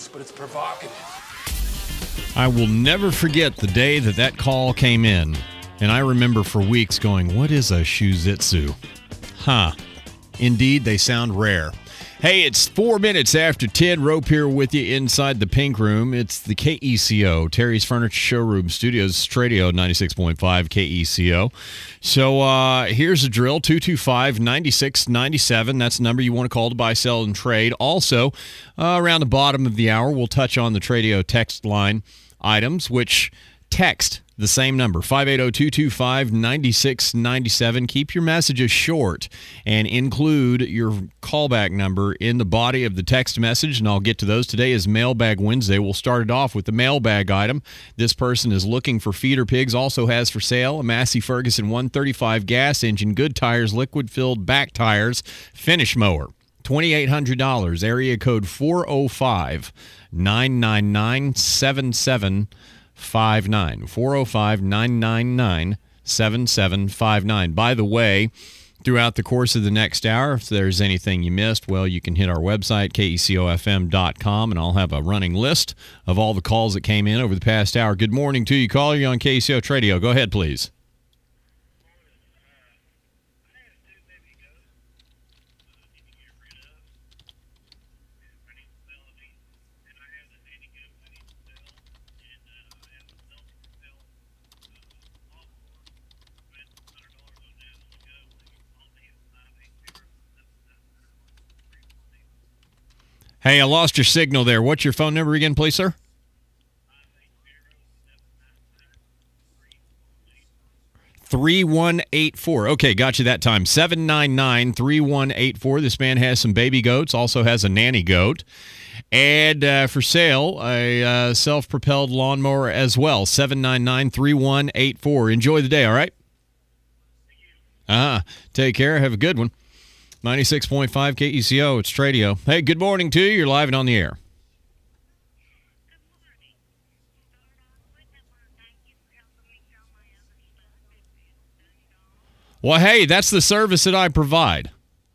loose, but it's provocative. I will never forget the day that call came in, and I remember for weeks going, what is a shuzitsu? Huh. Indeed, they sound rare. Hey, it's 4 minutes after 10. Rope here with you inside the Pink Room. It's the KECO, Terry's Furniture Showroom Studios, Stradio 96.5 KECO. So here's a drill, 225-9697. That's the number you want to call to buy, sell, and trade. Also, around the bottom of the hour, we'll touch on the Tradio text line items, which text the same number, 580-225-9697. Keep your messages short and include your callback number in the body of the text message, and I'll get to those. Today is Mailbag Wednesday. We'll start it off with the mailbag item. This person is looking for feeder pigs, also has for sale a Massey Ferguson 135 gas engine, good tires, liquid-filled back tires, finish mower. $2,800, area code 405-999-7759. 405-999-7759. By the way, throughout the course of the next hour, if there's anything you missed, well, you can hit our website, KECOFM.com, and I'll have a running list of all the calls that came in over the past hour. Good morning to you, caller. You're on KECO Tradio. Go ahead, please. Hey, I lost your signal there. What's your phone number again, please, sir? 3184. Okay, got you that time. 799-3184. This man has some baby goats, also has a nanny goat. And for sale, a self-propelled lawnmower as well. 799-3184. Enjoy the day, all right? Take care. Have a good one. 96.5 KECO, it's Tradio. Hey, good morning to you. You're live and on the air. Well, hey, that's the service that I provide.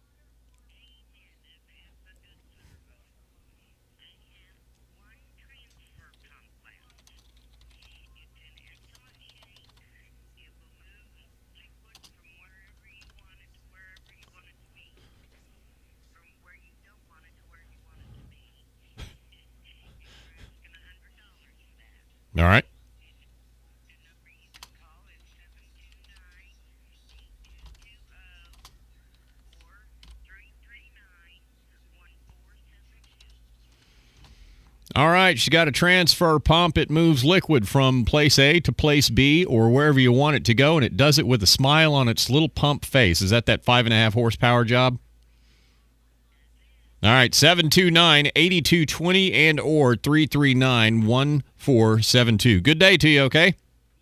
All right. All right, she's got a transfer pump. It moves liquid from place A to place B or wherever you want it to go, and it does it with a smile on its little pump face. Is that 5.5 horsepower job? All right, 729-8220 and or 339-1472. Good day to you, okay?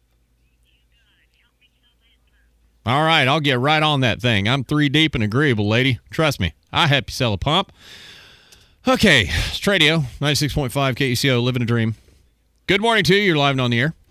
All right, I'll get right on that thing. I'm 3 deep and agreeable, lady. Trust me, I help you sell a pump. Okay, it's Tradio, 96.5 KECO, living a dream. Good morning to you. You're live and on the air.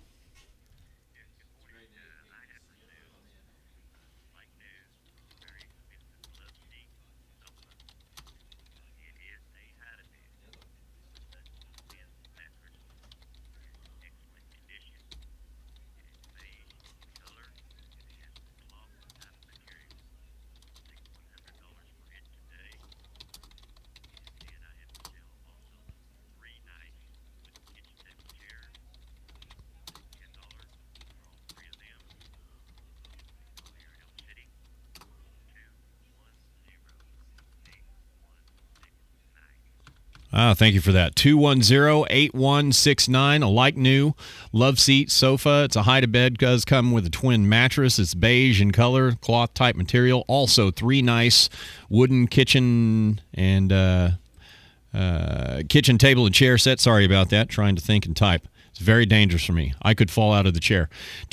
Thank you for that. 210-8169, a like new love seat sofa. It's a hide-to-bed, does come with a twin mattress. It's beige in color, cloth-type material. Also, 3 nice wooden kitchen and kitchen table and chair set. Sorry about that, trying to think and type. It's very dangerous for me. I could fall out of the chair.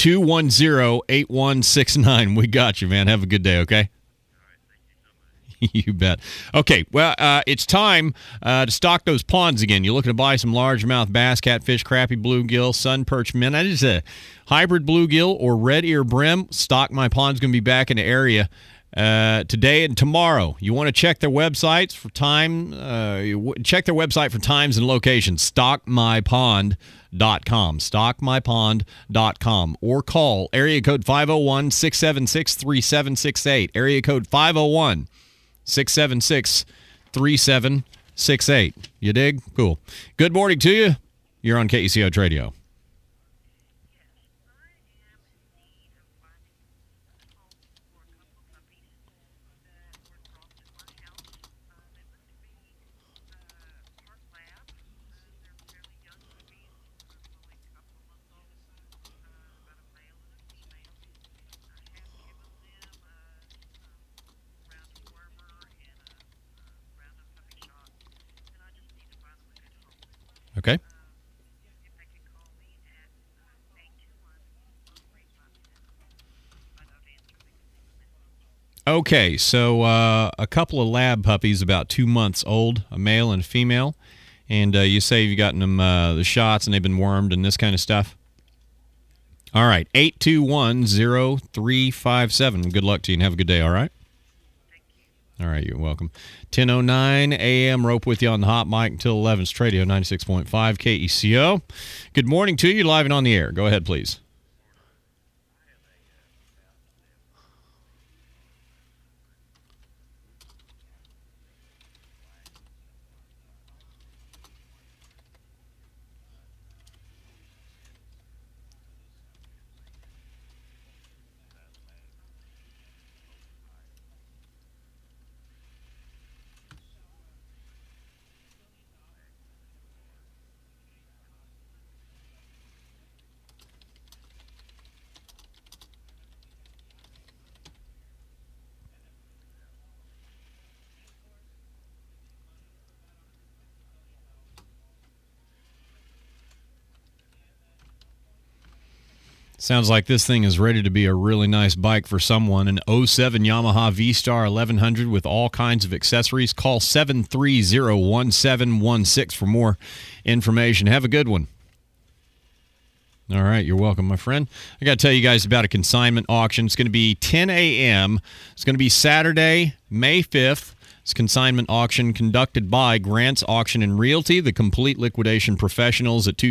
210-8169. We got you, man. Have a good day, okay? You bet. Okay, well, it's time to stock those ponds again. You're looking to buy some largemouth bass, catfish, crappie, bluegill, sun perch, minnow. That is a hybrid bluegill or red ear brim. Stock My Pond's going to be back in the area today and tomorrow. You want to check their websites for time. Check their website for times and locations. StockMyPond.com. StockMyPond.com. Or call area code 501-676-3768. Area code 501-676-3768. You dig? Cool. Good morning to you. You're on KECO Radio. Okay. Okay, so a couple of lab puppies about 2 months old, a male and a female, and you say you've gotten them the shots and they've been wormed and this kind of stuff. All right, 821-0357. Good luck to you and have a good day, all right? All right, you're welcome. 10:09 a.m. Rope with you on the hot mic until 11. It's Tradio 96.5 KECO. Good morning to you. Live and on the air. Go ahead, please. Sounds like this thing is ready to be a really nice bike for someone. An '07 Yamaha V-Star 1100 with all kinds of accessories. Call 730-1716 for more information. Have a good one. All right, you're welcome, my friend. I got to tell you guys about a consignment auction. It's going to be 10 a.m. It's going to be Saturday, May 5th. It's consignment auction conducted by Grant's Auction and Realty, the complete liquidation professionals at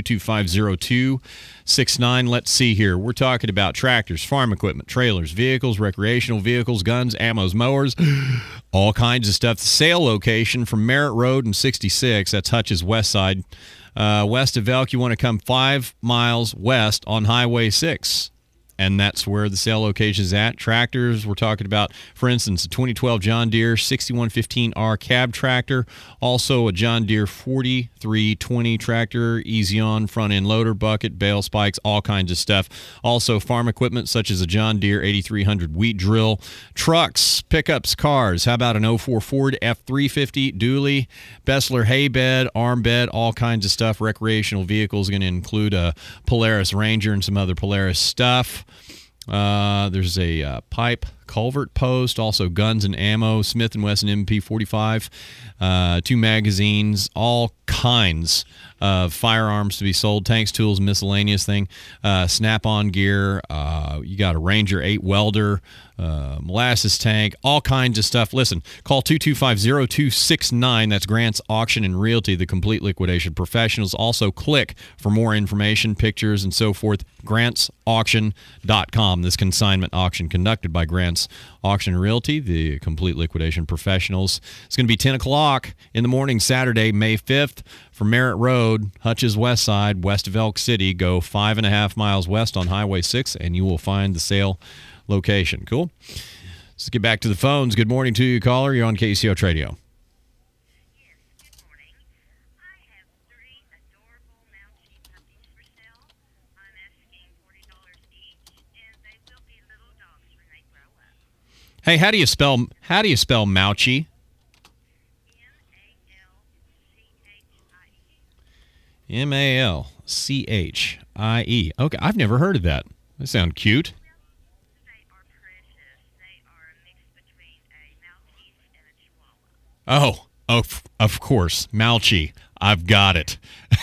225-0269. Let's see here. We're talking about tractors, farm equipment, trailers, vehicles, recreational vehicles, guns, ammos, mowers, all kinds of stuff. The sale location from Merritt Road and 66. That's Hutch's west side. West of Elk, you want to come 5 miles west on Highway 6. And that's where the sale location is at. Tractors, we're talking about, for instance, a 2012 John Deere 6115R cab tractor. Also a John Deere 4320 tractor, easy on, front end loader, bucket, bale spikes, all kinds of stuff. Also farm equipment such as a John Deere 8300 wheat drill. Trucks, pickups, cars. How about an '04 Ford F350 dually, Bessler hay bed, arm bed, all kinds of stuff. Recreational vehicles going to include a Polaris Ranger and some other Polaris stuff. There's a pipe culvert post, also guns and ammo, Smith & Wesson MP45, 2 magazines, all kinds of firearms to be sold, tanks, tools, miscellaneous thing, snap-on gear, you got a Ranger 8 welder, molasses tank, all kinds of stuff. Listen, call 225-0269. That's Grant's Auction and Realty, the complete liquidation professionals. Also, click for more information, pictures, and so forth. GrantsAuction.com. This consignment auction conducted by Grant's Auction and Realty, the complete liquidation professionals. It's going to be 10 o'clock in the morning, Saturday, May 5th, from Merritt Road, Hutch's west side, west of Elk City. Go 5.5 miles west on Highway 6, and you will find the sale location. Cool. Let's get back to the phones. Good morning to you, caller. You're on KECO Radio. Yes, good morning. I have 3 adorable Mountie puppies for sale. I'm asking $40 each, and they will be little dogs when they grow up. Hey, how do you spell Mouchie? Malchie. Malchie. Okay, I've never heard of that. They sound cute. They are precious. They are a mix between a Maltese and a Chihuahua. Oh, of course. Malchie. I've got it.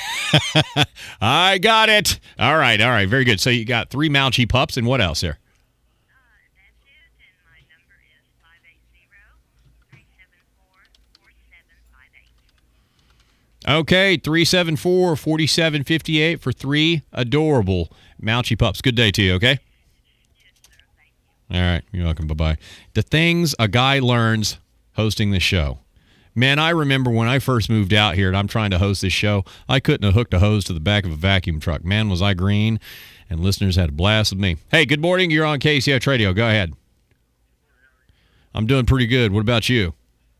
I got it. All right. Very good. So you got 3 Malchie pups, and what else here? That's it, and my number is Okay, 374-4758 for 3 adorable Mouchie pups. Good day to you, okay? All right, you're welcome. Bye-bye. The things a guy learns hosting the show. Man, I remember when I first moved out here and I'm trying to host this show, I couldn't have hooked a hose to the back of a vacuum truck. Man, was I green, and listeners had a blast with me. Hey, good morning. You're on KCH Radio. Go ahead. I'm doing pretty good. What about you?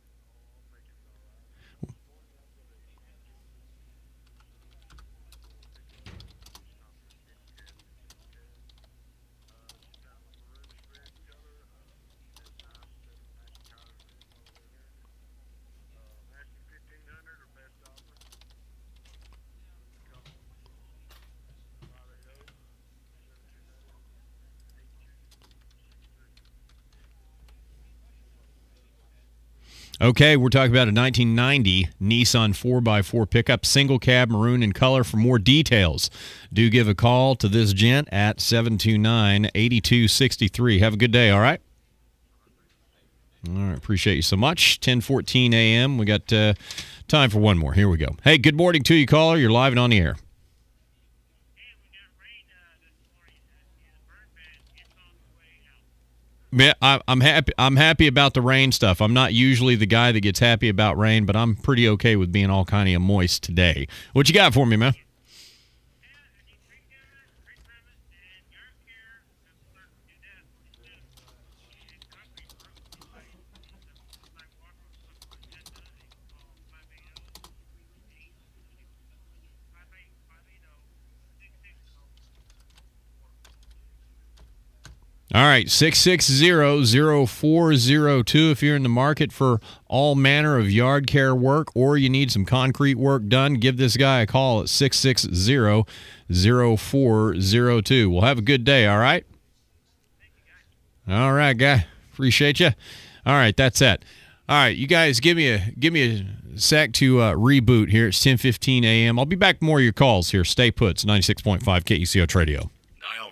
Okay, we're talking about a 1990 Nissan 4x4 pickup, single cab, maroon in color. For more details, do give a call to this gent at 729-8263. Have a good day, all right? All right, appreciate you so much. 10:14 a.m. We got time for one more. Here we go. Hey, good morning to you, caller. You're live and on the air. Yeah, I'm happy. I'm happy about the rain stuff. I'm not usually the guy that gets happy about rain, but I'm pretty okay with being all kind of moist today. What you got for me, man? All right, 660-0402 if you're in the market for all manner of yard care work or you need some concrete work done, give this guy a call at 660-0402. We'll have a good day, all right? All right, guy. Appreciate you. All right, that's it. All right, you guys give me a sec to reboot here. It's 10:15 a.m. I'll be back with more of your calls here. Stay put. It's 96.5 KECO Radio. Dial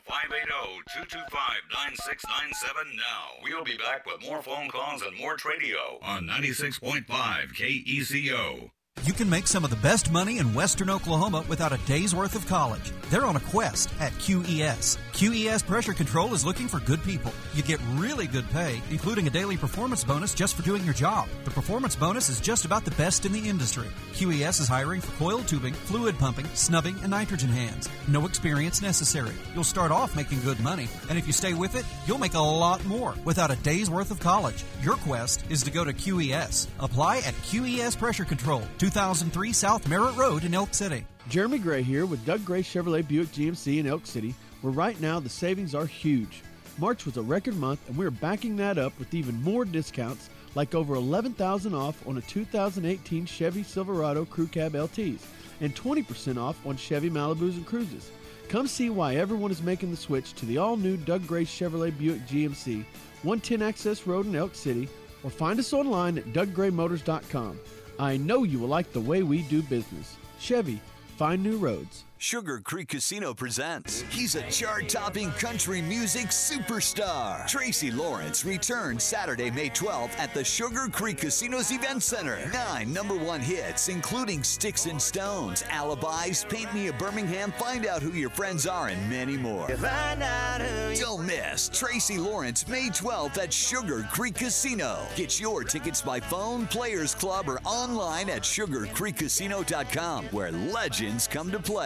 580-225-9697 now. We'll be back with more phone calls and more Tradio on 96.5 KECO. You can make some of the best money in Western Oklahoma without a day's worth of college. They're on a quest at QES. QES Pressure Control is looking for good people. You get really good pay, including a daily performance bonus just for doing your job. The performance bonus is just about the best in the industry. QES is hiring for coiled tubing, fluid pumping, snubbing, and nitrogen hands. No experience necessary. You'll start off making good money, and if you stay with it, you'll make a lot more without a day's worth of college. Your quest is to go to QES. Apply at QES Pressure Control, 2003 South Merritt Road in Elk City. Jeremy Gray here with Doug Gray Chevrolet Buick GMC in Elk City, where right now the savings are huge. March was a record month, and we're backing that up with even more discounts, like over $11,000 off on a 2018 Chevy Silverado Crew Cab LTs and 20% off on Chevy Malibus and Cruises. Come see why everyone is making the switch to the all-new Doug Gray Chevrolet Buick GMC, 110 Access Road in Elk City, or find us online at DougGrayMotors.com. I know you will like the way we do business. Chevy, find new roads. Sugar Creek Casino presents. He's a chart-topping country music superstar. Tracy Lawrence returns Saturday, May 12th at the Sugar Creek Casino's Event Center. 9 #1 hits, including Sticks and Stones, Alibis, Paint Me a Birmingham, Find Out Who Your Friends Are, and many more. Don't miss Tracy Lawrence, May 12th at Sugar Creek Casino. Get your tickets by phone, Players Club, or online at sugarcreekcasino.com, where legends come to play.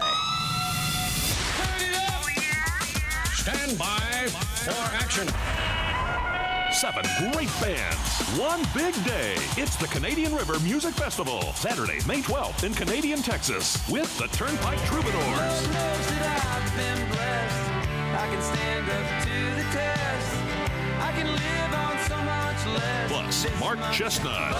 Stand by for action. 7 great bands, one big day. It's the Canadian River Music Festival, Saturday, May 12th in Canadian, Texas, with the Turnpike Troubadours. Plus, Mark Chestnut.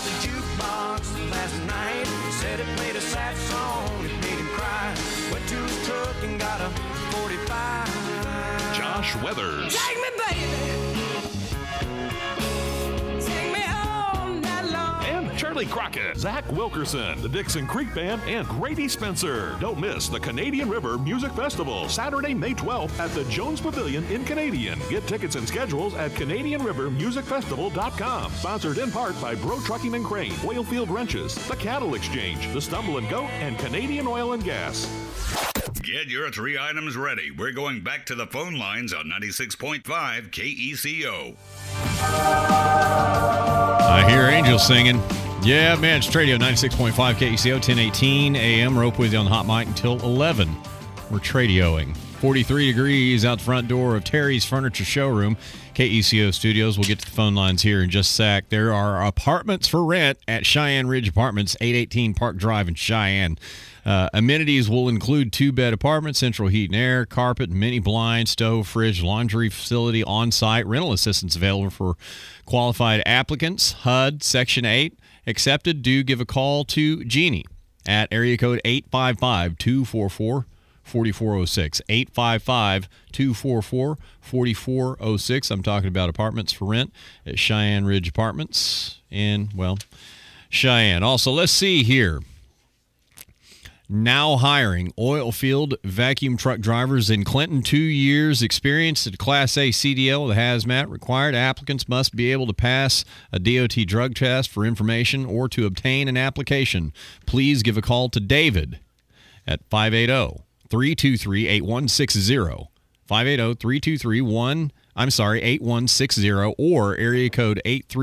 Josh Weathers. Take me, baby. Take me all night long. And Charlie Crockett, Zach Wilkerson, the Dixon Creek Band, and Grady Spencer. Don't miss the Canadian River Music Festival, Saturday, May 12th at the Jones Pavilion in Canadian. Get tickets and schedules at CanadianRiverMusicFestival.com. Sponsored in part by Bro Trucking and Crane, Oilfield Wrenches, The Cattle Exchange, The Stumble and Goat, and Canadian Oil and Gas. Get your 3 items ready. We're going back to the phone lines on 96.5 KECO. I hear angels singing. Yeah, man, it's Tradio 96.5 KECO, 1018 a.m. Rope with you on the hot mic until 11. We're Tradioing. 43 degrees out the front door of Terry's Furniture Showroom, KECO Studios. We'll get to the phone lines here in just a sec. There are apartments for rent at Cheyenne Ridge Apartments, 818 Park Drive in Cheyenne. Amenities will include 2-bed apartment, central heat and air, carpet, mini blind, stove, fridge, laundry facility on-site. Rental assistance available for qualified applicants. HUD, Section 8. Accepted. Do give a call to Jeannie at area code 855-244-4406. 855-244-4406. I'm talking about apartments for rent at Cheyenne Ridge Apartments in, well, Cheyenne. Also, let's see here. Now hiring oil field vacuum truck drivers in Clinton. 2 years experience at Class A CDL with a hazmat required. Applicants must be able to pass a DOT drug test for information or to obtain an application. Please give a call to David at 580-323-8160. 580-323-8160 or area code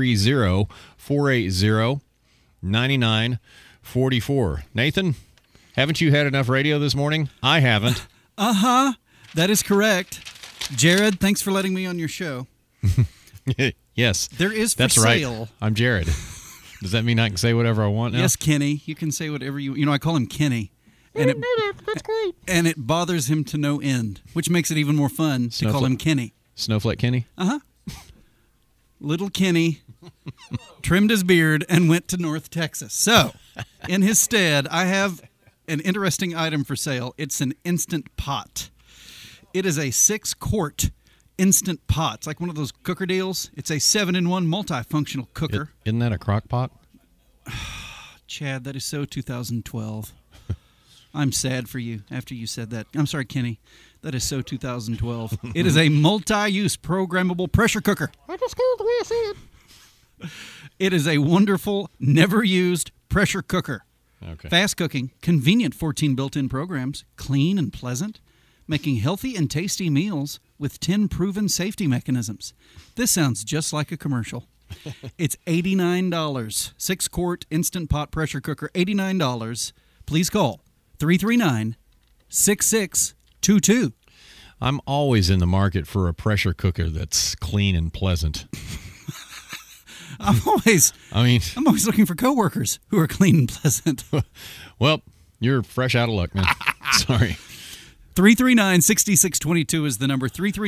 830-480-9944. Nathan, haven't you had enough radio this morning? I haven't. That is correct. Jared, thanks for letting me on your show. Yes. There is for that's sale. Right. I'm Jared. Does that mean I can say whatever I want now? Yes, Kenny. You can say whatever you I call him Kenny. And that's great. And it bothers him to no end, which makes it even more fun to call him Kenny. Snowflake Kenny? Little Kenny trimmed his beard and went to North Texas. So, in his stead, I have an interesting item for sale. It's an Instant Pot. It is a 6-quart Instant Pot. It's like one of those cooker deals. It's a 7-in-1 multifunctional cooker. Isn't that a crock pot? Chad, that is so 2012. I'm sad for you after you said that. I'm sorry, Kenny. That is so 2012. It is a multi-use programmable pressure cooker. I just called the way I said. It is a wonderful, never-used pressure cooker. Okay. Fast cooking, convenient 14 built-in programs, clean and pleasant, making healthy and tasty meals with 10 proven safety mechanisms. This sounds just like a commercial. It's $89. 6-quart Instant Pot pressure cooker, $89. Please call 339-6622. I'm always in the market for a pressure cooker that's clean and pleasant. I'm always looking for coworkers who are clean and pleasant. Well, you're fresh out of luck, man. Sorry. 339-6622 is the number.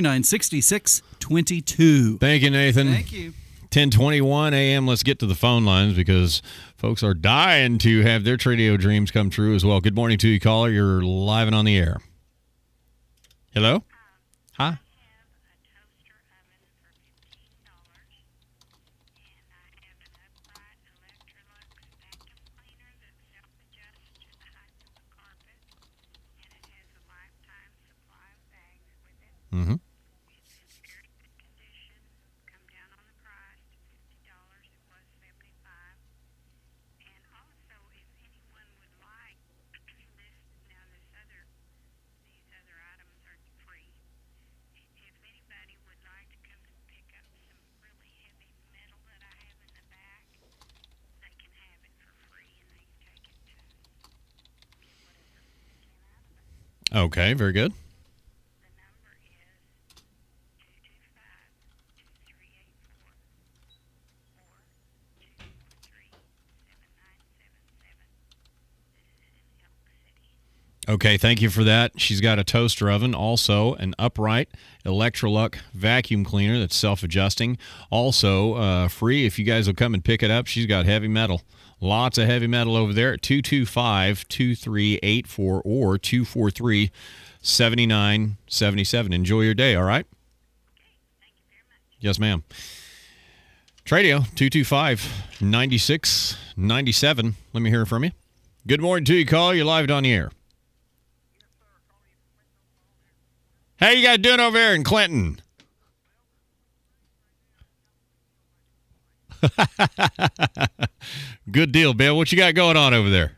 339-6622. Thank you, Nathan. Thank you. 10:21 a.m. Let's get to the phone lines because folks are dying to have their Tradio dreams come true as well. Good morning to you, caller. You're live and on the air. Hello? Hi. Mm-hmm. It's in very good condition. Come down on the price to $50. It was $75. And also, if anyone would like these other items are free. If anybody would like to come and pick up some really heavy metal that I have in the back, they can have it for free and they can take it to get whatever they can out of it. Okay, very good. Okay, thank you for that. She's got a toaster oven, also an upright Electrolux vacuum cleaner that's self-adjusting. Also, free if you guys will come and pick it up. She's got heavy metal. Lots of heavy metal over there at 225-2384 or 243-7977. Enjoy your day, all right? Okay, thank you very much. Yes, ma'am. Tradio, 225-9697. Let me hear from you. Good morning to you, call. You're live on the air. How you guys doing over there in Clinton? Good deal, Bill. What you got going on over there?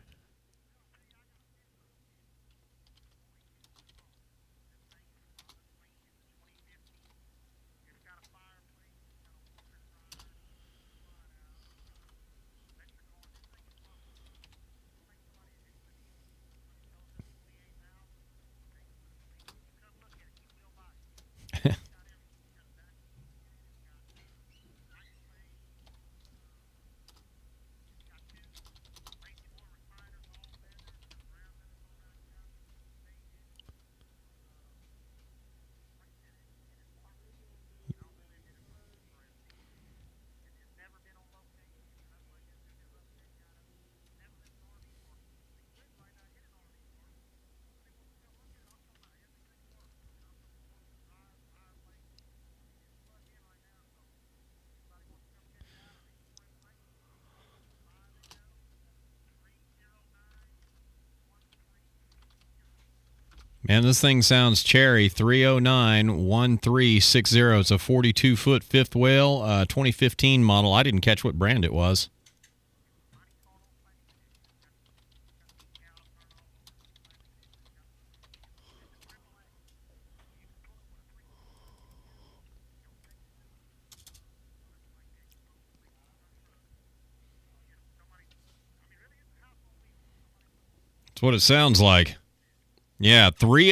Man, this thing sounds cherry. 309-1360. It's a 42-foot fifth wheel, 2015 model. I didn't catch what brand it was. That's what it sounds like. Yeah,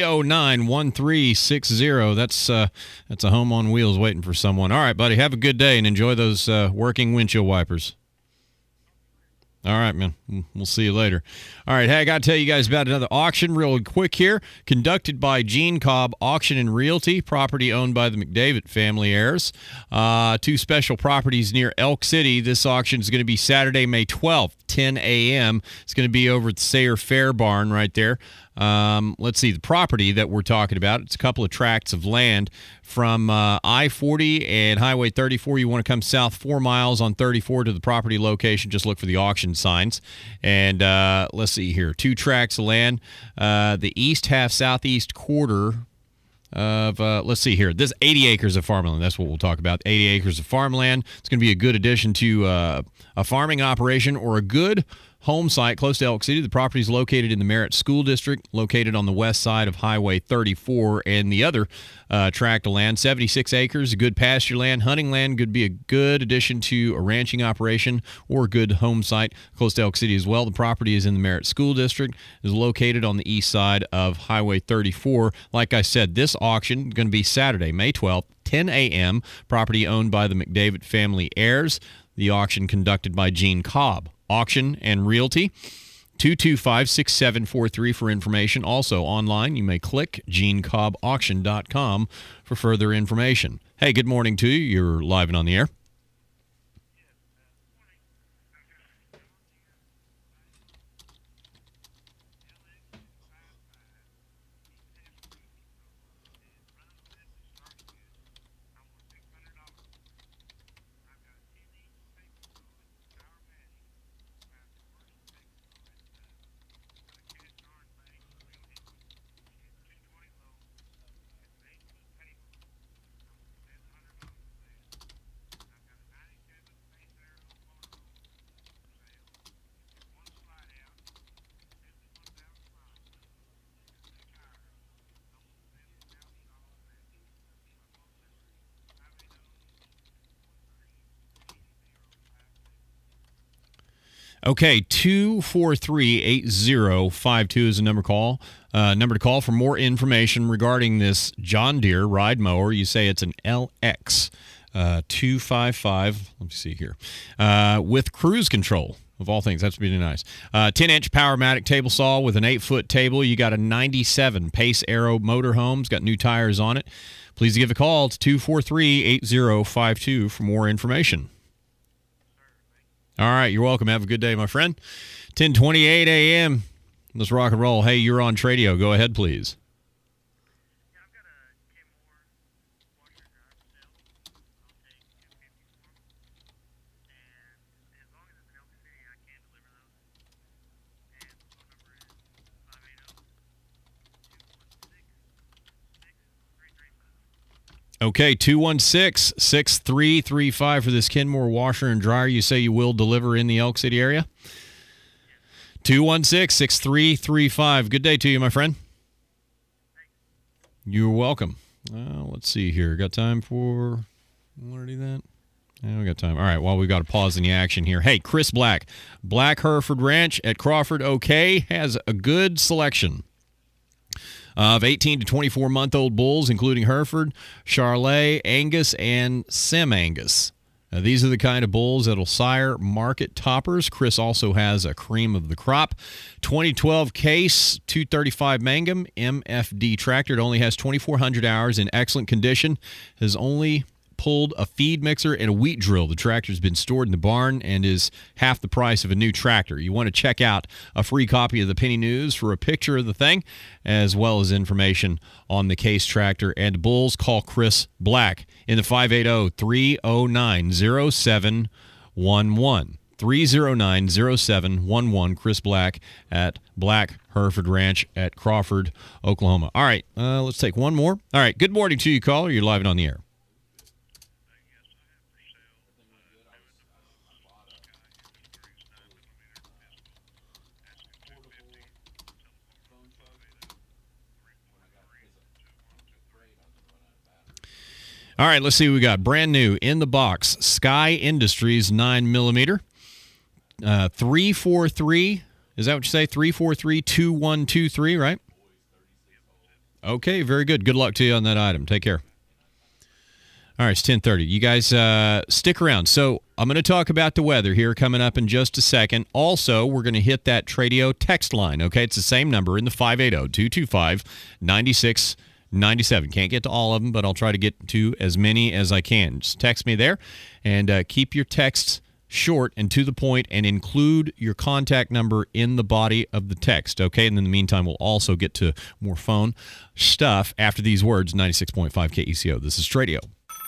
309-1360. That's a home on wheels waiting for someone. All right, buddy, have a good day and enjoy those working windshield wipers. All right, man. We'll see you later. All right, hey, I got to tell you guys about another auction real quick here, conducted by Gene Cobb Auction and Realty, property owned by the McDavid family heirs. Two special properties near Elk City. This auction is going to be Saturday, May 12th, 10 a.m. It's going to be over at the Sayre Fair Barn right there. Let's see, the property that we're talking about, it's a couple of tracts of land from I-40 and Highway 34. You want to come south 4 miles on 34 to the property location. Just look for the auction signs. And let's see here, 2 tracts of land. The east half southeast quarter of, let's see here, this 80 acres of farmland. That's what we'll talk about, 80 acres of farmland. It's going to be a good addition to a farming operation or a good home site close to Elk City. The property is located in the Merritt School District, located on the west side of Highway 34, and the other tract of land, 76 acres, good pasture land, hunting land, could be a good addition to a ranching operation or a good home site close to Elk City as well. The property is in the Merritt School District, is located on the east side of Highway 34. Like I said, this auction is going to be Saturday, May 12th, 10 a.m., property owned by the McDavid family heirs. The auction conducted by Gene Cobb Auction and Realty. 225-6743 for information. Also online, you may click GeneCobbAuction.com for further information. Hey, good morning to you. You're live and on the air. Okay, 243-8052 is the number to call for more information regarding this John Deere ride mower. You say it's an LX 255. Let me see here. With cruise control. Of all things, that's really nice. 10-inch Powermatic table saw with an 8-foot table. You got a 97 Pace Aero motorhome. It's got new tires on it. Please give a call to 243-8052 for more information. All right, you're welcome. Have a good day, my friend. 10:28 a.m. Let's rock and roll. Hey, you're on Tradio. Go ahead, please. Okay, 216-6335 for this Kenmore washer and dryer. You say you will deliver in the Elk City area? 216-6335. Good day to you, my friend. You're welcome. Let's see here. Got time for... Want to do that? Yeah, we got time. All right, well, we've got to pause in the action here. Hey, Chris Black. Black Hereford Ranch at Crawford OK has a good selection of 18 to 24-month-old bulls, including Hereford, Charolais, Angus, and Sem Angus. Now, these are the kind of bulls that'll sire market toppers. Chris also has a cream of the crop. 2012 Case 235 Mangum MFD tractor. It only has 2,400 hours in excellent condition. Has only pulled a feed mixer and a wheat drill. The tractor's been stored in the barn and is half the price of a new tractor. You want to check out a free copy of the Penny News for a picture of the thing, as well as information on the Case tractor and bulls. Call Chris Black in the 580-309-0711. 309-0711. Chris Black at Black Hereford Ranch at Crawford, Oklahoma. All right, let's take one more. All right, good morning to you, caller. You're live and on the air. All right, let's see what we got. Brand new in the box, Sky Industries 9mm. 343, is that what you say? 343-2123, right? Okay, very good. Good luck to you on that item. Take care. All right, it's 10:30. You guys stick around. So I'm going to talk about the weather here coming up in just a second. Also, we're going to hit that Tradio text line, okay? It's the same number in the 580-225-9697. Can't get to all of them, but I'll try to get to as many as I can. Just text me there, and keep your texts short and to the point, and include your contact number in the body of the text, okay? And in the meantime, we'll also get to more phone stuff after these words. 96.5 KECO. This is Tradio.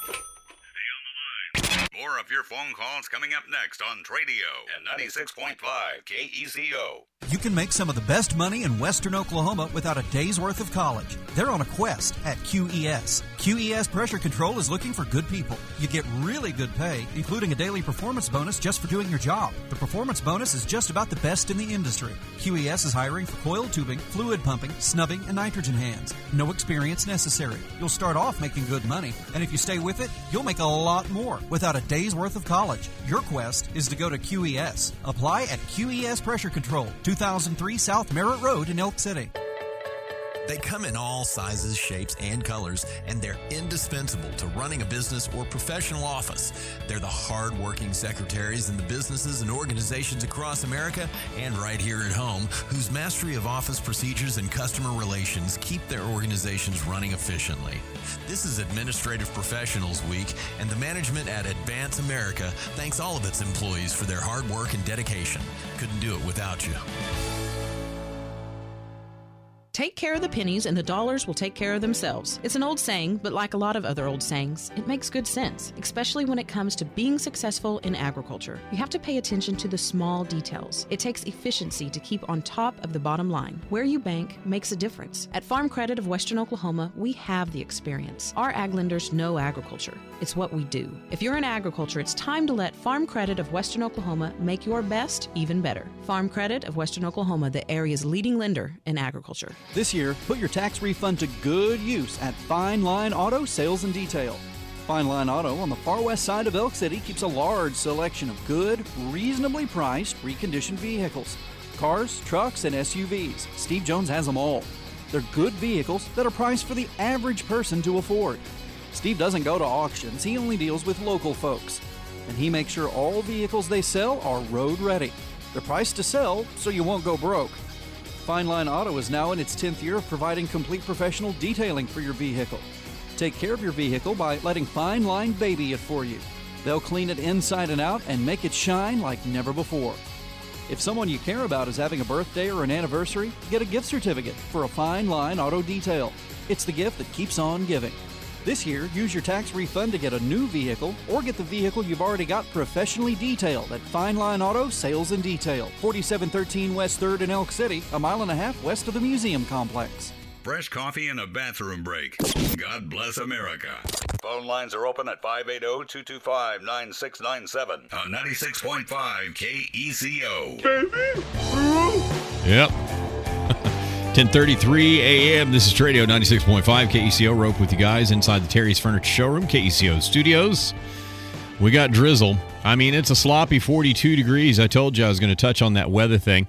More of your phone calls coming up next on Tradio at 96.5 KECO. You can make some of the best money in Western Oklahoma without a day's worth of college. They're on a quest at QES. QES Pressure Control is looking for good people. You get really good pay, including a daily performance bonus just for doing your job. The performance bonus is just about the best in the industry. QES is hiring for coiled tubing, fluid pumping, snubbing, and nitrogen hands. No experience necessary. You'll start off making good money, and if you stay with it, you'll make a lot more without a day's worth of college. Your quest is to go to QES. Apply at QES Pressure Control, 2003 South Merritt Road in Elk City. They come in all sizes, shapes, and colors, and they're indispensable to running a business or professional office. They're the hard-working secretaries in the businesses and organizations across America and right here at home whose mastery of office procedures and customer relations keep their organizations running efficiently. This is Administrative Professionals Week, and the management at Advance America thanks all of its employees for their hard work and dedication. Couldn't do it without you. Take care of the pennies and the dollars will take care of themselves. It's an old saying, but like a lot of other old sayings, it makes good sense, especially when it comes to being successful in agriculture. You have to pay attention to the small details. It takes efficiency to keep on top of the bottom line. Where you bank makes a difference. At Farm Credit of Western Oklahoma, we have the experience. Our ag lenders know agriculture. It's what we do. If you're in agriculture, it's time to let Farm Credit of Western Oklahoma make your best even better. Farm Credit of Western Oklahoma, the area's leading lender in agriculture. This year, put your tax refund to good use at Fine Line Auto Sales and Detail. Fine Line Auto on the far west side of Elk City keeps a large selection of good, reasonably priced, reconditioned vehicles. Cars, trucks, and SUVs. Steve Jones has them all. They're good vehicles that are priced for the average person to afford. Steve doesn't go to auctions, he only deals with local folks. And he makes sure all vehicles they sell are road ready. They're priced to sell, so you won't go broke. Fine Line Auto is now in its 10th year of providing complete professional detailing for your vehicle. Take care of your vehicle by letting Fine Line baby it for you. They'll clean it inside and out and make it shine like never before. If someone you care about is having a birthday or an anniversary, get a gift certificate for a Fine Line Auto detail. It's the gift that keeps on giving. This year, use your tax refund to get a new vehicle or get the vehicle you've already got professionally detailed at Fine Line Auto Sales and Detail, 4713 West 3rd in Elk City, a mile and a half west of the museum complex. Fresh coffee and a bathroom break. God bless America. Phone lines are open at 580-225-9697 on 96.5 KECO. Yep. 10:33 a.m. This is Tradio 96.5 KECO. Rope with you guys inside the Terry's Furniture Showroom, KECO Studios. We got drizzle. I mean, it's a sloppy 42 degrees. I told you I was going to touch on that weather thing.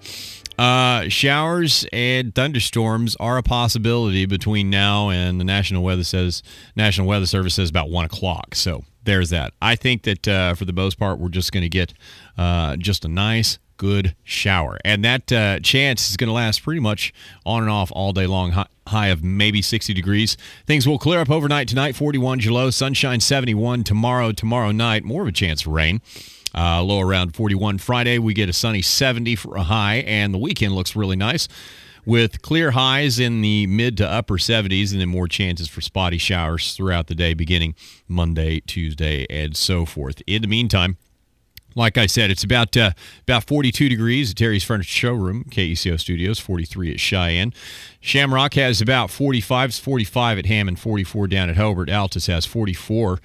Showers and thunderstorms are a possibility between now and the National Weather Service says about 1 o'clock. So there's that. I think that for the most part, we're just going to get just a nice, good shower. And that chance is going to last pretty much on and off all day long. High of maybe 60 degrees. Things will clear up overnight tonight, 41 low. Sunshine 71 tomorrow night. More of a chance of rain. Low around 41. Friday, we get a sunny 70 for a high, and the weekend looks really nice with clear highs in the mid to upper 70s, and then more chances for spotty showers throughout the day, beginning Monday, Tuesday, and so forth. In the meantime, like I said, it's about 42 degrees at Terry's Furniture Showroom, KECO Studios, 43 at Cheyenne. Shamrock has about 45, 45 at Hammond, 44 down at Hobart. Altus has 44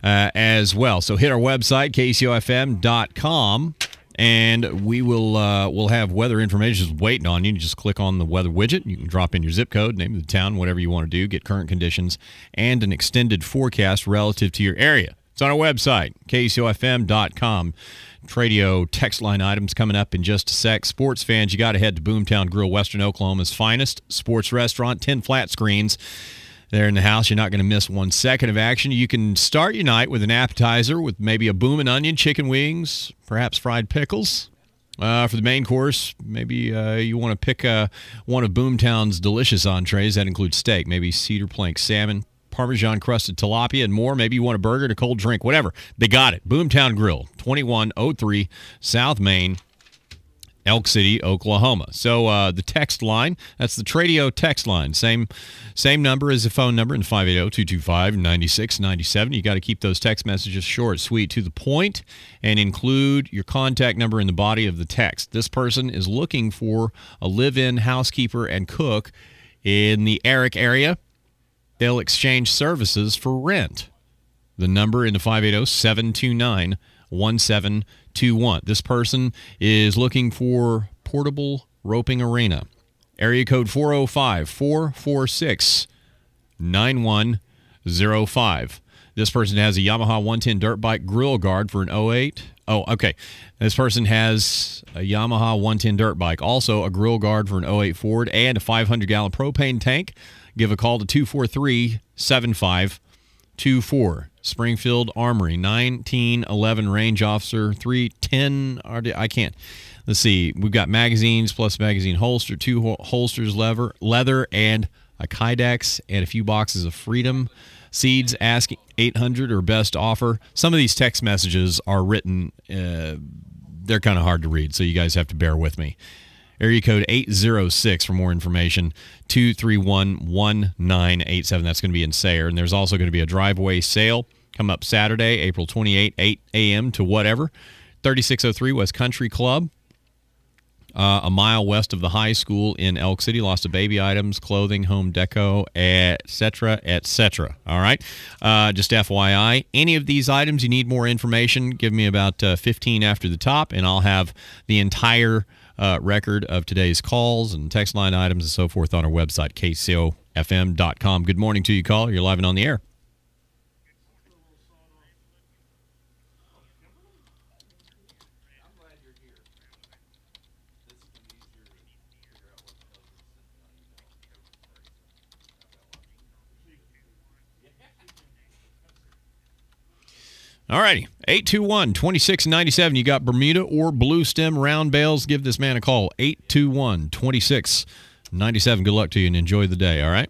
as well. So hit our website, KECOFM.com, and we will we'll have weather information waiting on you. Just click on the weather widget. You can drop in your zip code, name of the town, whatever you want to do, get current conditions, and an extended forecast relative to your area. It's on our website, KECOFM.com. Tradio text line items coming up in just a sec. Sports fans, you got to head to Boomtown Grill, Western Oklahoma's finest sports restaurant. 10 flat screens there in the house. You're not going to miss 1 second of action. You can start your night with an appetizer with maybe a boom and onion, chicken wings, perhaps fried pickles. For the main course, maybe you want to pick one of Boomtown's delicious entrees. That includes steak, maybe cedar plank salmon, Parmesan-crusted tilapia, and more. Maybe you want a burger and a cold drink, whatever. They got it. Boomtown Grill, 2103 South Main, Elk City, Oklahoma. So the text line, that's the Tradio text line. Same number as the phone number in 580-225-9697. You got to keep those text messages short, sweet, to the point, and include your contact number in the body of the text. This person is looking for a live-in housekeeper and cook in the Eric area. They'll exchange services for rent. The number in the 580-729-1721. This person is looking for portable roping arena. Area code 405-446-9105. This person has a Yamaha 110 dirt bike grill guard for an 08. Oh, okay. This person has a Yamaha 110 dirt bike, also a grill guard for an 08 Ford, and a 500-gallon propane tank. Give a call to 243-7524. Springfield Armory, 1911 Range Officer, 310. I can't. Let's see. We've got magazines plus magazine holster, 2 holsters, leather, and a Kydex, and a few boxes of Freedom seeds. Asking 800 or best offer. Some of these text messages are written. They're kind of hard to read, so you guys have to bear with me. Area code 806 for more information, 231-1987. That's going to be in Sayre. And there's also going to be a driveway sale come up Saturday, April 28, 8 a.m. to whatever. 3603 West Country Club, a mile west of the high school in Elk City. Lost of baby items, clothing, home deco, etc., etc. All right? Just FYI, any of these items, you need more information, give me about 15 after the top, and I'll have the entire record of today's calls and text line items and so forth on our website, KECOFM.com. Good morning to you, caller. You're live and on the air. All righty, 821-2697. You got Bermuda or Blue Stem round bales, give this man a call, 821-2697. Good luck to you and enjoy the day, all right?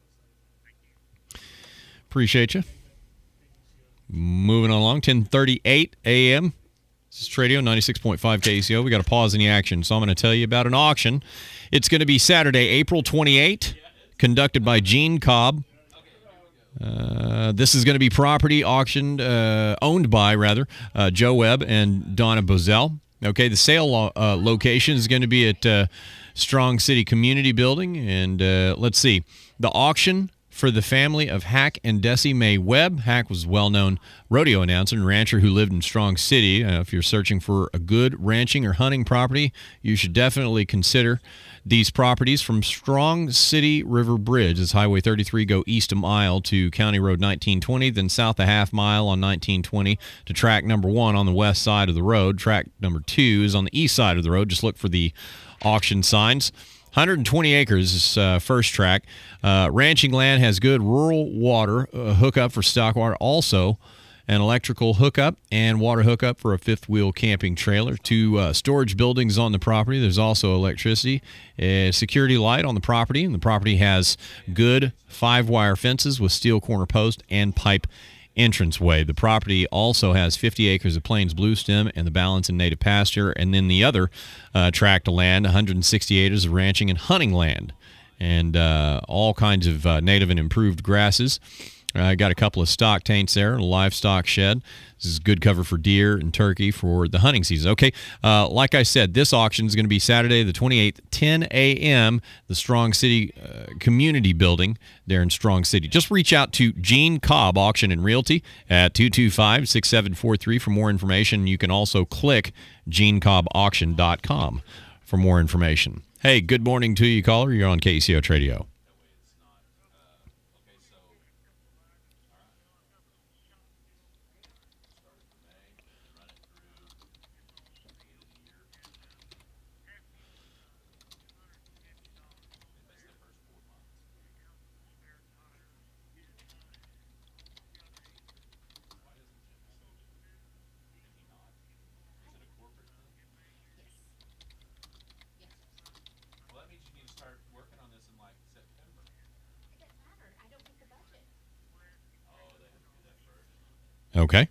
Appreciate you. Moving on along, 10:38 a.m. This is Tradio, 96.5 KECO. We got to pause in the action, so I'm going to tell you about an auction. It's going to be Saturday, April 28, conducted by Gene Cobb. This is going to be property auctioned, owned by, Joe Webb and Donna Bozell. Okay, the sale location is going to be at Strong City Community Building. And let's see, the auction for the family of Hack and Desi Mae Webb. Hack was a well-known rodeo announcer and rancher who lived in Strong City. If you're searching for a good ranching or hunting property, you should definitely consider these properties from Strong City River Bridge. It's Highway 33, go east a mile to County Road 1920, then south a half mile on 1920 to track number 1 on the west side of the road. Track number 2 is on the east side of the road. Just look for the auction signs. 120 acres is first track. Ranching land has good rural water hookup for stock water. Also, an electrical hookup and water hookup for a fifth-wheel camping trailer. 2 storage buildings on the property. There's also electricity, a security light on the property, and the property has good 5-wire fences with steel corner post and pipe entranceway. The property also has 50 acres of Plains bluestem and the balance in native pasture, and then the other tract of land, 160 acres of ranching and hunting land, and all kinds of native and improved grasses. Got a couple of stock taints there, a livestock shed. This is good cover for deer and turkey for the hunting season. Okay, like I said, this auction is going to be Saturday the 28th, 10 a.m., the Strong City Community Building there in Strong City. Just reach out to Gene Cobb Auction and Realty at 225-6743 for more information. You can also click GeneCobbAuction.com for more information. Hey, good morning to you, caller. You're on KCO Radio. Okay.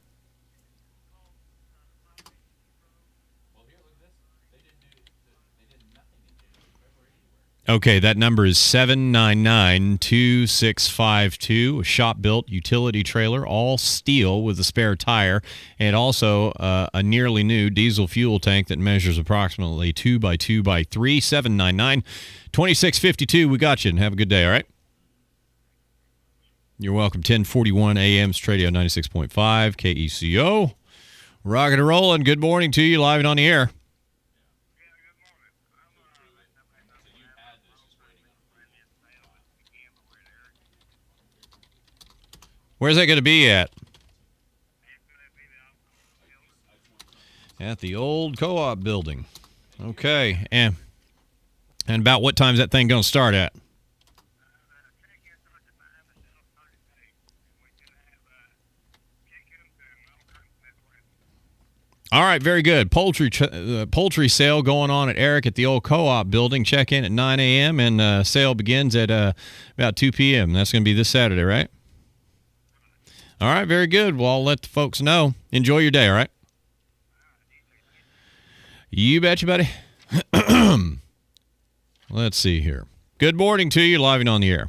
Okay, that number is 799-2652, a shop-built utility trailer, all steel with a spare tire, and also a nearly new diesel fuel tank that measures approximately 2 by 2 by 3, 799-2652. We got you, and have a good day, all right? You're welcome. 1041 AM, Stradio 96.5, KECO. Rockin' and rollin'. Good morning to you, live and on the air. Where's that going to be at? At the old co-op building. Okay. And about what time is that thing going to start at? All right, very good. Poultry sale going on at Eric at the old co-op building. Check in at 9 a.m. and sale begins at about 2 p.m. That's going to be this Saturday, right? All right, very good. Well, I'll let the folks know. Enjoy your day, all right? You betcha, buddy. Let's see here. Good morning to you, live and on the air.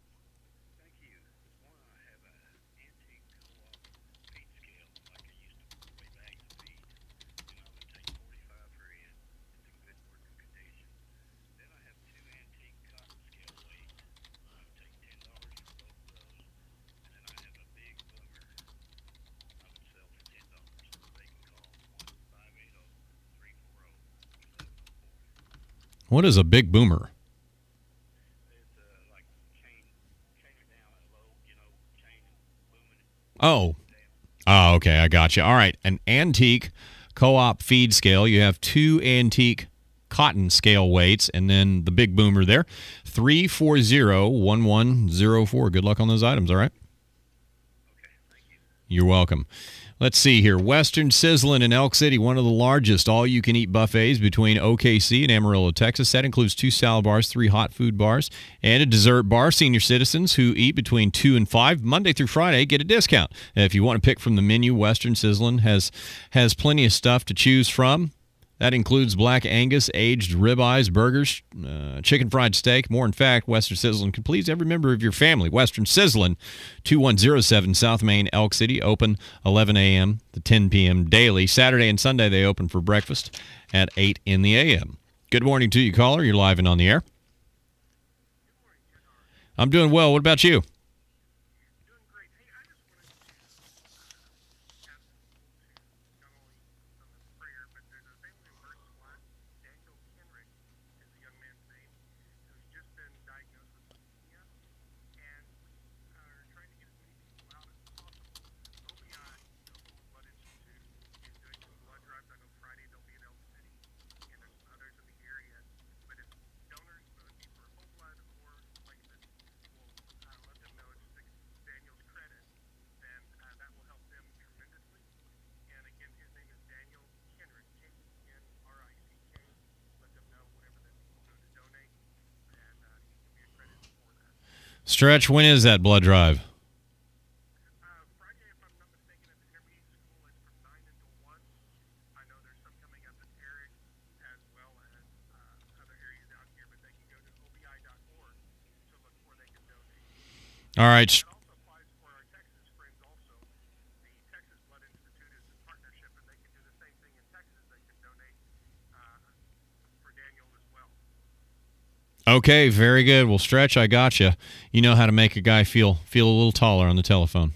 What is a big boomer? Oh, okay, I got you. All right, an antique co-op feed scale. You have 2 antique cotton scale weights, and then the big boomer there, 340-1104. Good luck on those items, all right? Okay, thank you. You're welcome. Let's see here. Western Sizzlin' in Elk City, one of the largest all-you-can-eat buffets between OKC and Amarillo, Texas. That includes 2 salad bars, 3 hot food bars, and a dessert bar. Senior citizens who eat between 2 and 5, Monday through Friday, get a discount. If you want to pick from the menu, Western Sizzlin' has plenty of stuff to choose from. That includes Black Angus, aged ribeyes, burgers, chicken fried steak. More, in fact, Western Sizzlin' can please every member of your family. Western Sizzlin', 2107 South Main, Elk City, open 11 a.m. to 10 p.m. daily. Saturday and Sunday, they open for breakfast at 8 in the a.m. Good morning to you, caller. You're live and on the air. I'm doing well. What about you? Stretch, when is that blood drive? Friday, if I'm not mistaken, at the intermediate school, it's from 9 until 1. I know there's some coming up at Eric as well as other areas out here, but they can go to obi.org to look where they can donate. All right. It also applies for our Texas friends also. The Texas Blood Institute is in partnership, and they can do the same thing in Texas. They can donate for Daniel as well. Okay, very good. Well, Stretch, I got you. You know how to make a guy feel a little taller on the telephone.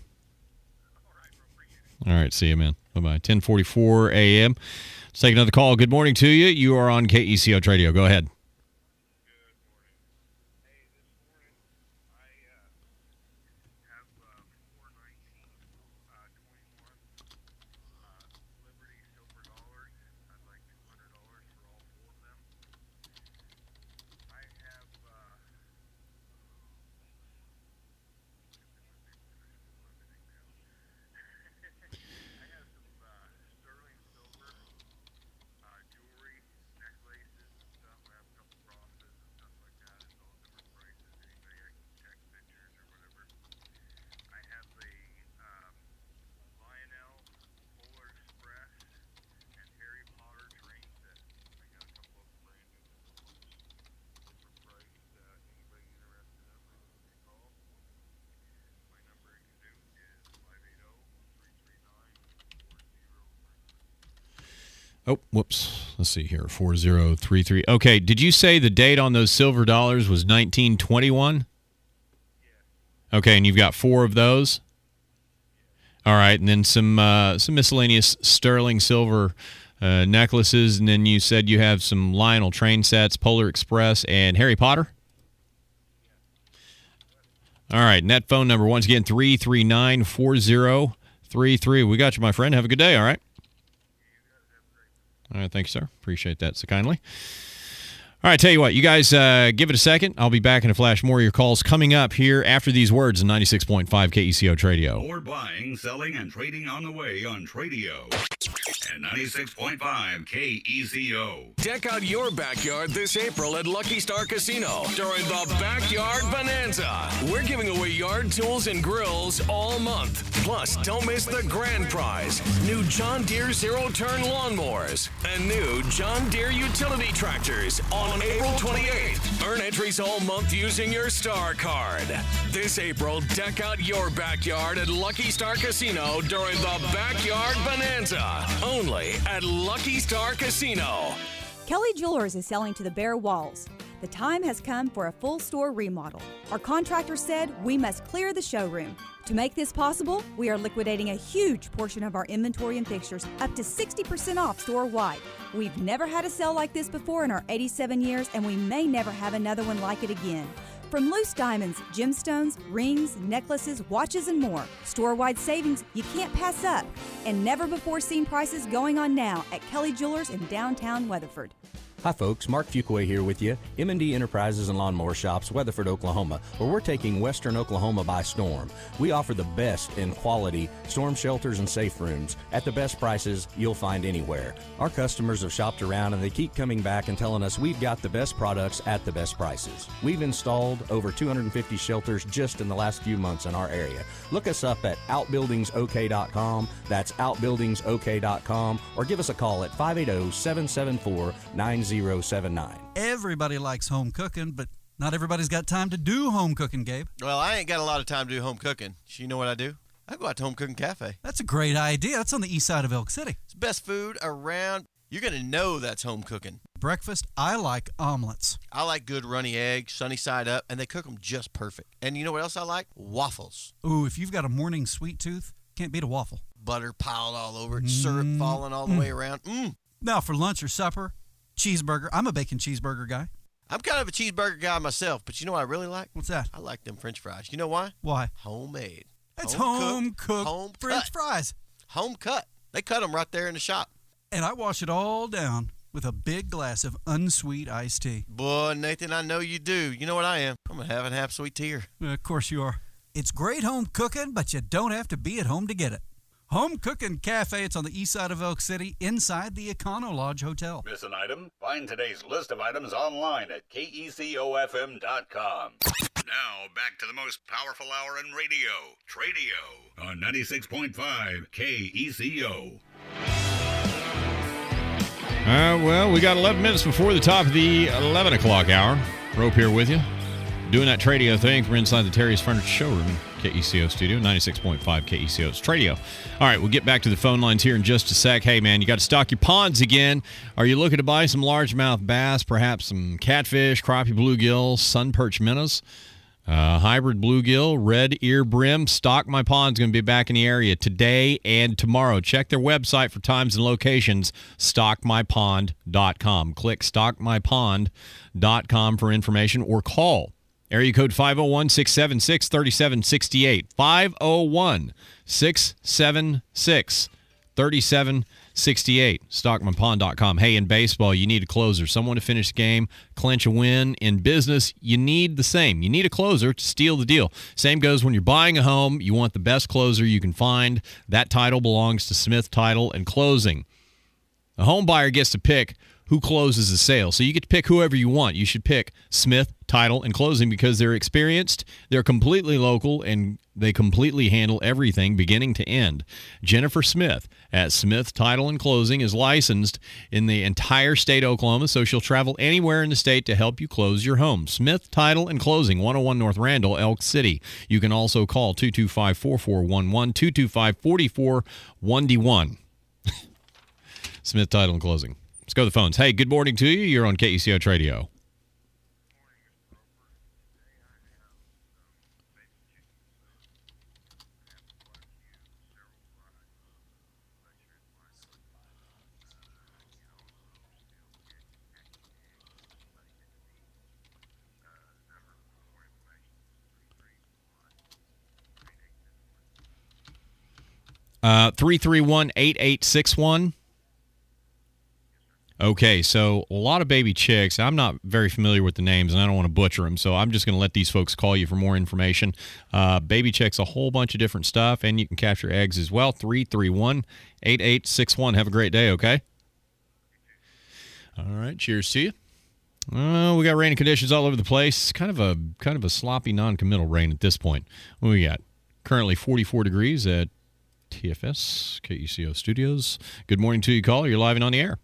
All right, see you, man. Bye-bye. 10:44 a.m. Let's take another call. Good morning to you. You are on KECO Radio. Go ahead. Oh, whoops. Let's see here. 4033. Okay, did you say the date on those silver dollars was 1921? Okay, and you've got 4 of those? All right, and then some miscellaneous sterling silver necklaces, and then you said you have some Lionel train sets, Polar Express, and Harry Potter? All right, and that phone number, once again, 339-4033. We got you, my friend. Have a good day, all right? All right, thank you, sir. Appreciate that so kindly. All right, tell you what, you guys give it a second. I'll be back in a flash. More of your calls coming up here after these words in 96.5 KECO Tradio. More buying, selling, and trading on the way on Tradio. And 96.5 KECO. Deck out your backyard this April at Lucky Star Casino during the Backyard Bonanza. We're giving away yard tools and grills all month. Plus, don't miss the grand prize. New John Deere zero-turn lawnmowers and new John Deere utility tractors on April 28th. Earn entries all month using your Star card. This April, deck out your backyard at Lucky Star Casino during the Backyard Bonanza. Only at Lucky Star Casino. Kelly Jewelers is selling to the bare walls. The time has come for a full store remodel. Our contractor said we must clear the showroom. To make this possible, we are liquidating a huge portion of our inventory and fixtures, up to 60% off store-wide. We've never had a sale like this before in our 87 years, and we may never have another one like it again. From loose diamonds, gemstones, rings, necklaces, watches, and more. Store-wide savings you can't pass up. And never-before-seen prices going on now at Kelly Jewelers in downtown Weatherford. Hi folks, Mark Fuqua here with you, M&D Enterprises and Lawnmower Shops, Weatherford, Oklahoma, where we're taking Western Oklahoma by storm. We offer the best in quality storm shelters and safe rooms at the best prices you'll find anywhere. Our customers have shopped around and they keep coming back and telling us we've got the best products at the best prices. We've installed over 250 shelters just in the last few months in our area. Look us up at outbuildingsok.com, that's outbuildingsok.com, or give us a call at 580-774-9079. Everybody likes home cooking, but not everybody's got time to do home cooking, Gabe. Well, I ain't got a lot of time to do home cooking. So you know what I do? I go out to Home Cooking Cafe. That's a great idea. That's on the east side of Elk City. It's the best food around. You're going to know that's home cooking. Breakfast, I like omelets. I like good runny eggs, sunny side up, and they cook them just perfect. And you know what else I like? Waffles. Ooh, if you've got a morning sweet tooth, can't beat a waffle. Butter piled all over it, syrup falling all the way around. Now for lunch or supper, cheeseburger. I'm a bacon cheeseburger guy. I'm kind of a cheeseburger guy myself, but you know what I really like? What's that? I like them French fries. You know why? Why? Homemade. It's home-cooked French fries. Home cut. They cut them right there in the shop. And I wash it all down with a big glass of unsweet iced tea. Boy, Nathan, I know you do. You know what I am? I'm a half sweet tear. Of course you are. It's great home cooking, but you don't have to be at home to get it. Home Cooking Cafe. It's on the east side of Elk City, inside the Econo Lodge Hotel. Miss an item? Find today's list of items online at KECOFM.com. Now, back to the most powerful hour in radio, Tradio, on 96.5 KECO. Well, we got 11 minutes before the top of the 11 o'clock hour. Rope here with you. Doing that Tradio thing. We're inside the Terry's Furniture Showroom, KECO studio, 96.5 KECO's Tradio. All right, we'll get back to the phone lines here in just a sec. Hey, man, you got to stock your ponds again. Are you looking to buy some largemouth bass, perhaps some catfish, crappie, bluegill, sunperch minnows, hybrid bluegill, red ear brim? Stock My Pond's going to be back in the area today and tomorrow. Check their website for times and locations, stockmypond.com. Click stockmypond.com for information or call area code 501-676-3768. 501-676-3768. Stockmypond.com. Hey, in baseball, you need a closer, someone to finish the game, clinch a win. In business, you need the same. You need a closer to steal the deal. Same goes when you're buying a home. You want the best closer you can find. That title belongs to Smith Title and Closing. A home buyer gets to pick who closes the sale. So you get to pick whoever you want. You should pick Smith Title and Closing because they're experienced, they're completely local, and they completely handle everything beginning to end. Jennifer Smith at Smith Title and Closing is licensed in the entire state of Oklahoma, so she'll travel anywhere in the state to help you close your home. Smith Title and Closing, 101 North Randall, Elk City. You can also call 225-4411, 225-44-1D1. Smith Title and Closing. Let's go to the phones. Hey, good morning to you. You're on KECO Tradio. Uh, 331-8861. Okay, so a lot of baby chicks. I'm not very familiar with the names, and I don't want to butcher them, so I'm just going to let these folks call you for more information. Baby chicks, a whole bunch of different stuff, and you can capture eggs as well. 331-8861. Have a great day, okay? All right, cheers to you. We got rainy conditions all over the place. Kind of a sloppy, non-committal rain at this point. What we got? Currently 44 degrees at TFS, KECO Studios. Good morning to you, caller. You're live and on the air.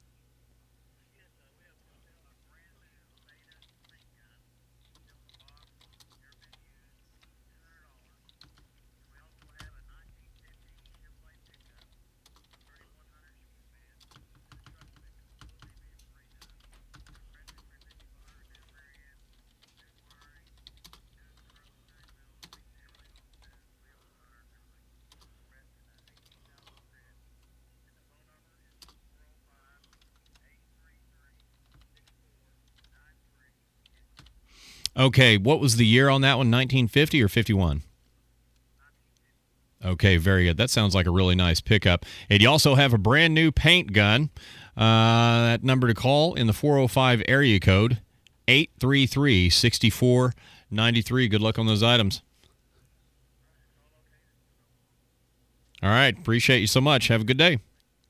Okay, what was the year on that one, 1950 or 51? Okay, very good. That sounds like a really nice pickup. And you also have a brand new paint gun. That number to call in the 405 area code, 833-6493. Good luck on those items. All right, appreciate you so much. Have a good day.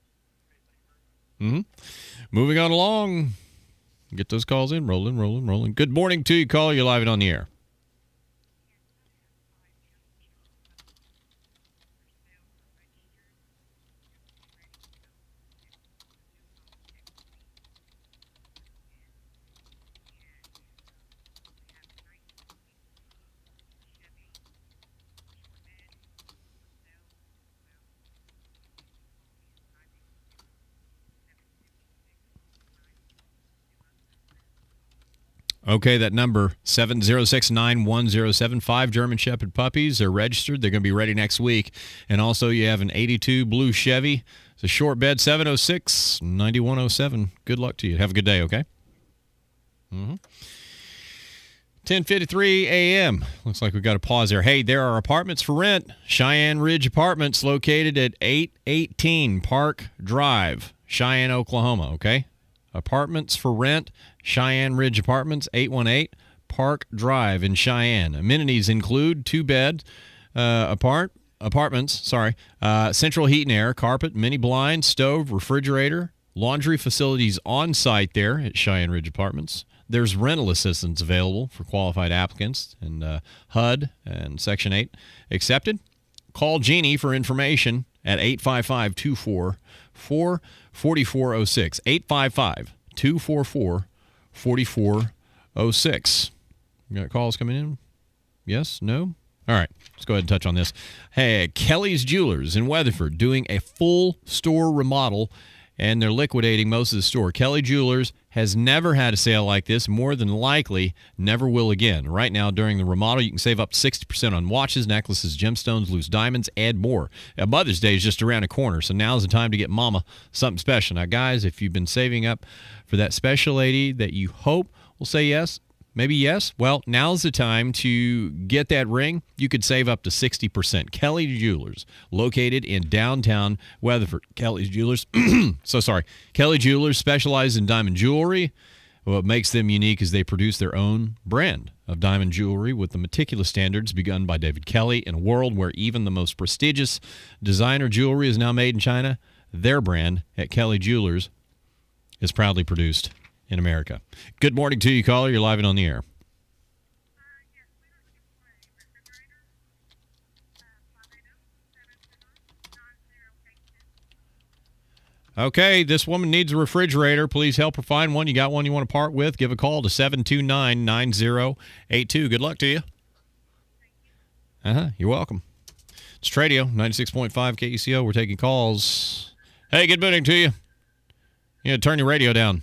Moving on along. Get those calls in. Rolling. Good morning to you, caller. You're live and on the air. Okay, that number, 706-91075, German Shepherd puppies. They're registered. They're going to be ready next week. And also you have an 82 blue Chevy. It's a short bed, 706-9107. Good luck to you. Have a good day, okay? 10:53 a.m. Looks like we got a pause there. Hey, there are apartments for rent. Cheyenne Ridge Apartments located at 818 Park Drive, Cheyenne, Oklahoma, okay? Apartments for rent. Cheyenne Ridge Apartments, 818 Park Drive in Cheyenne. Amenities include 2-bed apartments, central heat and air, carpet, mini blind, stove, refrigerator, laundry facilities on site there at Cheyenne Ridge Apartments. There's rental assistance available for qualified applicants, and HUD and Section 8 accepted. Call Jeannie for information at 855-244-4406. 855-244-4406. You got calls coming in? Yes? No? All right. Let's go ahead and touch on this. Hey, Kelly's Jewelers in Weatherford doing a full store remodel, and they're liquidating most of the store. Kelly Jewelers has never had a sale like this, more than likely never will again. Right now, during the remodel, you can save up to 60% on watches, necklaces, gemstones, loose diamonds, and more. Mother's Day is just around the corner, so now's the time to get Mama something special. Now, guys, if you've been saving up for that special lady that you hope will say yes, maybe yes. Well, now's the time to get that ring. You could save up to 60%. Kelly Jewelers, located in downtown Weatherford. Kelly Jewelers, Kelly Jewelers specialize in diamond jewelry. What makes them unique is they produce their own brand of diamond jewelry with the meticulous standards begun by David Kelly. In a world where even the most prestigious designer jewelry is now made in China, their brand at Kelly Jewelers is proudly produced in America. Good morning to you, caller. You're live and on the air. Okay, this woman needs a refrigerator. Please help her find one. You got one you want to part with? Give a call to 729-9082. Good luck to you. You're welcome. It's Tradio, 96.5 KECO. We're taking calls. Hey, good morning to you. You know, turn your radio down.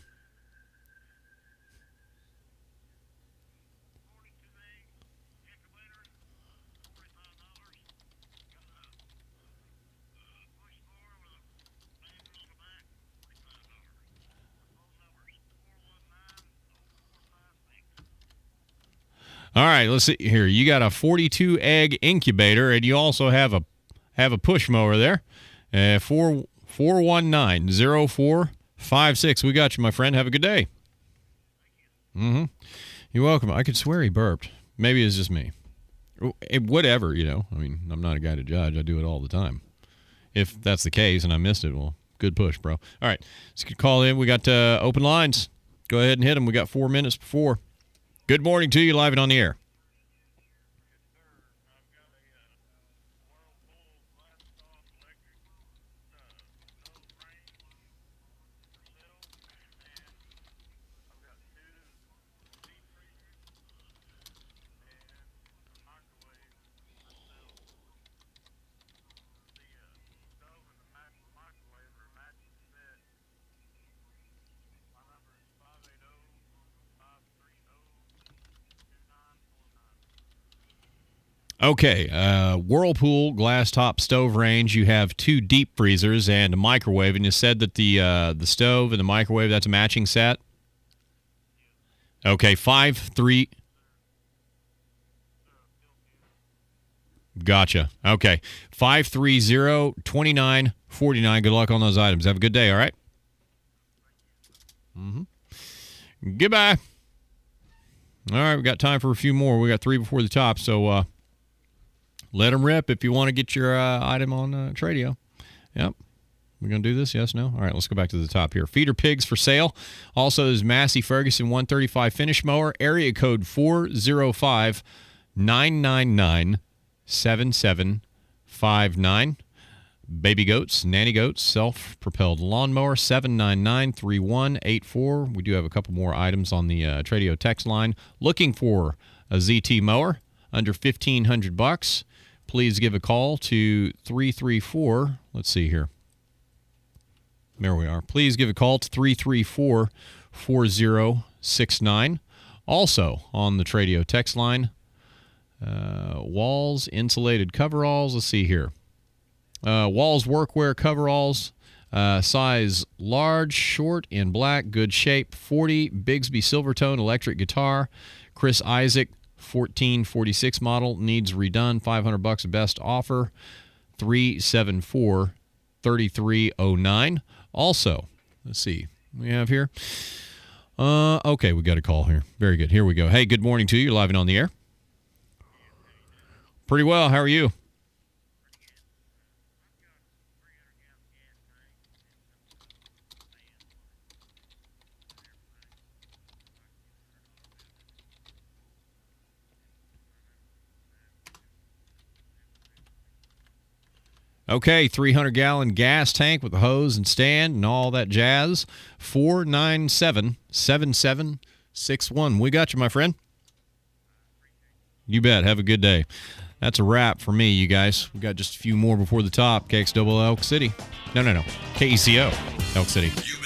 All right, let's see here. You got a 42 egg incubator, and you also have a push mower there. 419-0456. We got you, my friend. Have a good day. You're welcome. I could swear he burped. Maybe it's just me. Whatever, you know. I mean, I'm not a guy to judge. I do it all the time. If that's the case and I missed it, well, good push, bro. All right, so you can call in. We got open lines. Go ahead and hit them. We got 4 minutes before. Good morning to you, live and on the air. Okay, Whirlpool glass top stove range. You have 2 deep freezers and a microwave, and you said that the stove and the microwave, that's a matching set? Okay, 5-3. Gotcha. Okay, 530-2949. Good luck on those items. Have a good day, all right? Goodbye. All right, we got time for a few more. We got 3 before the top, so let them rip if you want to get your item on Tradio. Yep. We're going to do this? Yes, no? All right, let's go back to the top here. Feeder pigs for sale. Also, there's Massey Ferguson 135 finish mower. Area code 405-999-7759. Baby goats, nanny goats, self-propelled lawnmower 799-3184. We do have a couple more items on the Tradio text line. Looking for a ZT mower under $1,500. Please give a call to 334. Let's see here. There we are. Please give a call to 334-4069. Also on the Tradio text line, Walls insulated coveralls. Let's see here. Walls workwear coveralls, size large, short, in black, good shape. 40 Bigsby Silvertone electric guitar. Chris Isaac 1446 model, needs redone. $500 best offer. 374-3309. Also, let's see, we have here. Okay, we got a call here. Very good. Here we go. Hey, good morning to you. You're live and on the air. Pretty well. How are you? Okay, 300-gallon gas tank with a hose and stand and all that jazz. 497-7761. We got you, my friend. You bet. Have a good day. That's a wrap for me, you guys. We got just a few more before the top. KXOO Elk City. No. KECO Elk City.